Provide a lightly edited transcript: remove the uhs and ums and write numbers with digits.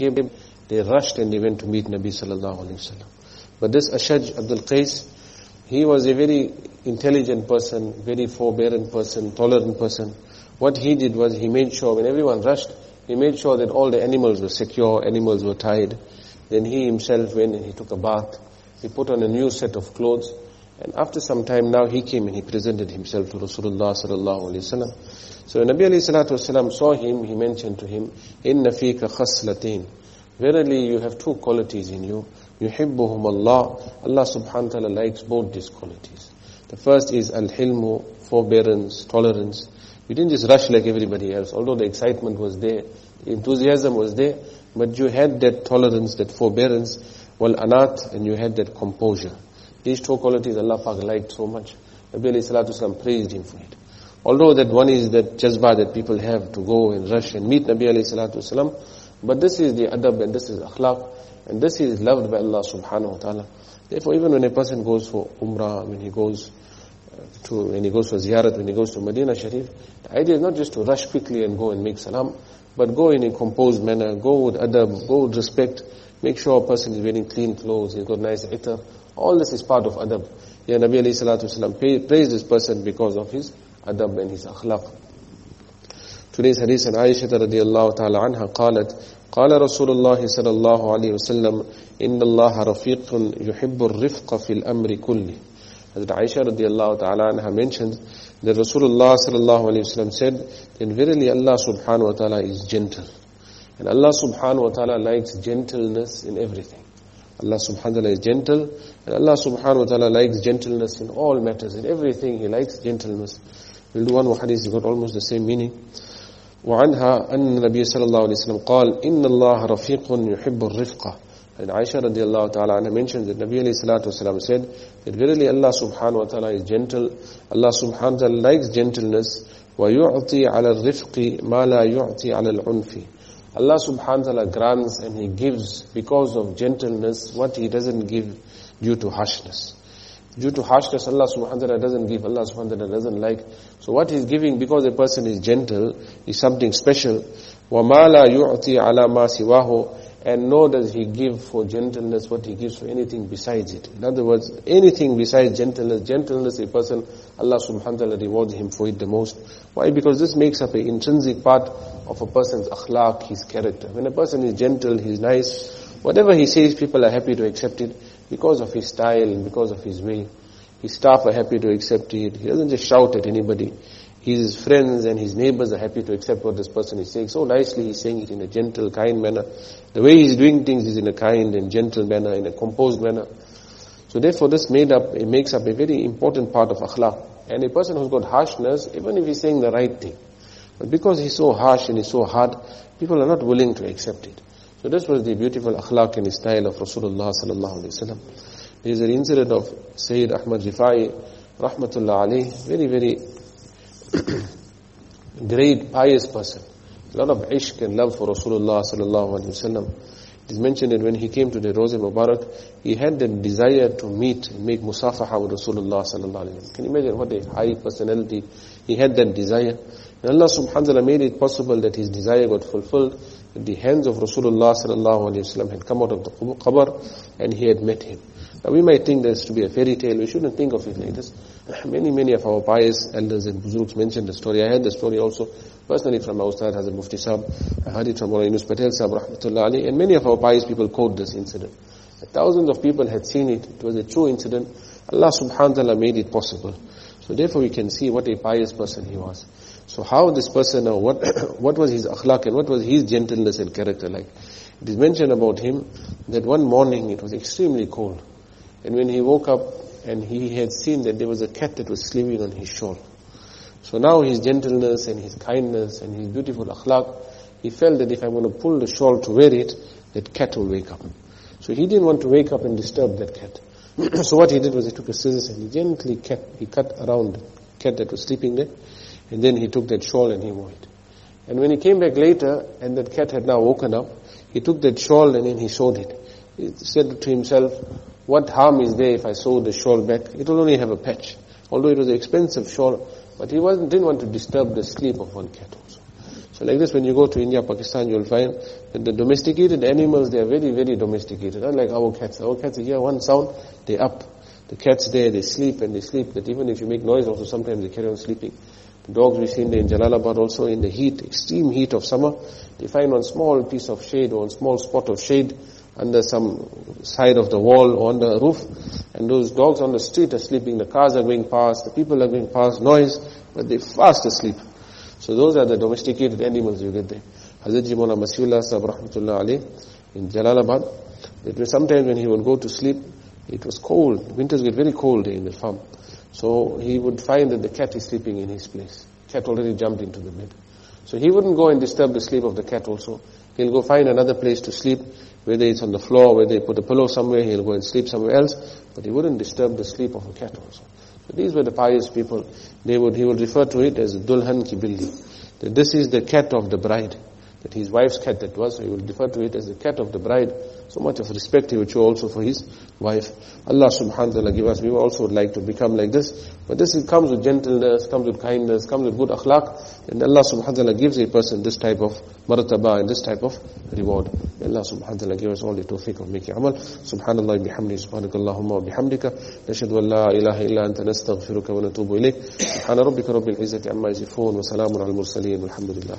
they rushed and they went to meet Nabi sallallahu alaihi wasallam. But this Ashaj Abdul Qais, he was a very intelligent person, very forbearant person, tolerant person. What he did was he made sure when everyone rushed, he made sure that all the animals were secure, animals were tied. Then he himself went and he took a bath. He put on a new set of clothes. And after some time now he came and he presented himself to Rasulullah sallallahu alaihi wasallam. So when Nabi alayhi salatu wasallam saw him, he mentioned to him, "Inna fika khaslatain." Verily you have two qualities in you. Yuhibbuhum Allah. Allah subhanahu wa ta'ala likes both these qualities. The first is al-hilmu, forbearance, tolerance. You didn't just rush like everybody else, although the excitement was there, the enthusiasm was there, but you had that tolerance, that forbearance, wal-anat, and you had that composure. These two qualities Allah Pak liked so much. Nabi alayhi salatu wasallam praised him for it. Although that one is that jazba that people have to go and rush and meet Nabi alayhi salatu wasallam, but this is the adab and this is akhlaq, and this is loved by Allah subhanahu wa ta'ala. Therefore, even when a person goes for umrah, when he goes for ziyarat, when he goes to Medina Sharif, the idea is not just to rush quickly and go and make salam, but go in a composed manner, go with adab, go with respect, make sure a person is wearing clean clothes, he's got nice itar. All this is part of adab. Yeah, Nabi alayhi salatu wasalam praised this person because of his adab and his akhlaq. Today's hadith and Aisha radiyallahu ta'ala anha قالت قال رسول الله صلى الله عليه وسلم إن الله رفيق يحب الرفق في الأمر كله. Hazrat Aisha radiyallahu ta'ala anha mentions that Rasulullah sallallahu alayhi wasallam said that verily Allah subhanahu wa ta'ala is gentle. And Allah subhanahu wa ta'ala likes gentleness in everything. Allah subhanahu wa ta'ala is gentle, and Allah subhanahu wa ta'ala likes gentleness in all matters. In everything He likes gentleness. We'll do one more hadith, it's got almost the same meaning. وعنها أن النبي صلى الله عليه وسلم قال إن الله رفيق يحب الرفقة. And Aisha radiallahu ta'ala anha mentions that Nabi alayhi salatu wasalam said that verily Allah subhanahu wa ta'ala is gentle. Allah subhanahu wa ta'ala likes gentleness. وَيُعْطِي عَلَى الرِّفْقِ مَا لَا يُعْطِي عَلى الْعُنْفِ. Allah subhanahu wa ta'ala grants and He gives because of gentleness what He doesn't give due to harshness. Due to harshness, Allah subhanahu wa ta'ala doesn't give, Allah subhanahu wa ta'ala doesn't like. So what He's giving because a person is gentle is something special. وَمَا لَا يُعْطِي عَلَى مَا سِوَاهُ. And nor does He give for gentleness what He gives for anything besides it. In other words, anything besides gentleness a person, Allah subhanahu wa ta'ala rewards him for it the most. Why? Because this makes up an intrinsic part of a person's akhlaq, his character. When a person is gentle, he's nice, whatever he says, people are happy to accept it because of his style and because of his way. His staff are happy to accept it. He doesn't just shout at anybody. His friends and his neighbors are happy to accept what this person is saying. So nicely he's saying it in a gentle, kind manner. The way he's doing things is in a kind and gentle manner, in a composed manner. So therefore it makes up a very important part of akhlaq. And a person who's got harshness, even if he's saying the right thing, but because he's so harsh and he's so hard, people are not willing to accept it. So this was the beautiful akhlaq and style of Rasulullah sallallahu alaihi wasallam. There is an incident of Sayyid Ahmad Rifai, rahmatullah alayhi, very, very great, pious person. A lot of ishq and love for Rasulullah sallallahu alaihi wasallam. It is mentioned that when he came to the Roze Mubarak, he had the desire to meet and make musafaha with Rasulullah sallallahu alaihi wasallam. Can you imagine what a high personality? He had that desire. And Allah subhanahu wa ta'ala made it possible that his desire got fulfilled. That the hands of Rasulullah sallallahu alaihi wasallam had come out of the qabr and he had met him. Now we might think this to be a fairy tale. We shouldn't think of it like this. Many of our pious elders and buzurgs mentioned the story. I heard the story also personally from our Ustad Hazrat Mufti Sahib. I heard it from Maulana Yunus Patel Sahib rahmatullah alayhi. And many of our pious people quote this incident. Thousands of people had seen it. It was a true incident. Allah subhanahu wa ta'ala made it possible. So therefore we can see what a pious person he was. So how this person, what was his akhlaq and what was his gentleness and character like? It is mentioned about him that one morning it was extremely cold. And when he woke up and he had seen that there was a cat that was sleeping on his shawl. So now his gentleness and his kindness and his beautiful akhlaq, he felt that if I'm going to pull the shawl to wear it, that cat will wake up. So he didn't want to wake up and disturb that cat. So what he did was he took a scissors and he gently cut around the cat that was sleeping there. And then he took that shawl and he wore it. And when he came back later and that cat had now woken up, he took that shawl and then he sewed it. He said to himself, what harm is there if I sew the shawl back? It will only have a patch. Although it was an expensive shawl, but he didn't want to disturb the sleep of one cat also. So like this, when you go to India, Pakistan, you'll find that the domesticated animals, they are very, very domesticated. Unlike our cats. Our cats, you hear one sound, they're up. The cats there, they sleep and they sleep, that even if you make noise also, sometimes they carry on sleeping. The dogs we've seen there in Jalalabad also, in the heat, extreme heat of summer, they find one small piece of shade or one small spot of shade under some side of the wall or on the roof, and those dogs on the street are sleeping, the cars are going past, the people are going past, noise, but they're fast asleep. So those are the domesticated animals you get there. Hazrat Ji Maulana Masihullah Sahib Rahmatullah Alayh in Jalalabad, it was sometimes when he would go to sleep, it was cold. Winters get very cold in the farm. So he would find that the cat is sleeping in his place. Cat already jumped into the bed. So he wouldn't go and disturb the sleep of the cat also. He'll go find another place to sleep, whether it's on the floor, whether he put a pillow somewhere, he'll go and sleep somewhere else, but he wouldn't disturb the sleep of a cat also. So these were the pious people. He would refer to it as Dulhan ki billi. That this is the cat of the bride. That his wife's cat that was, so he would refer to it as the cat of the bride. So much of respect he would show also for his wife. Allah subhanahu wa ta'ala give us, we also would like to become like this. But this comes with gentleness, comes with kindness, comes with good akhlaq. And Allah subhanahu wa ta'ala gives a person this type of martaba and this type of reward. Allah subhanahu wa ta'ala give us all the tawfiq of making amal. Subhanallah bihamdi, subhanakallahumma wa bihamdika. Nashhadu an la ilaha illa anta nastaghfiruka wa natubu ilayk. Subhana rabbika rabbil izzati amma yasifun wa salamun al mursaleen walhamdulillah.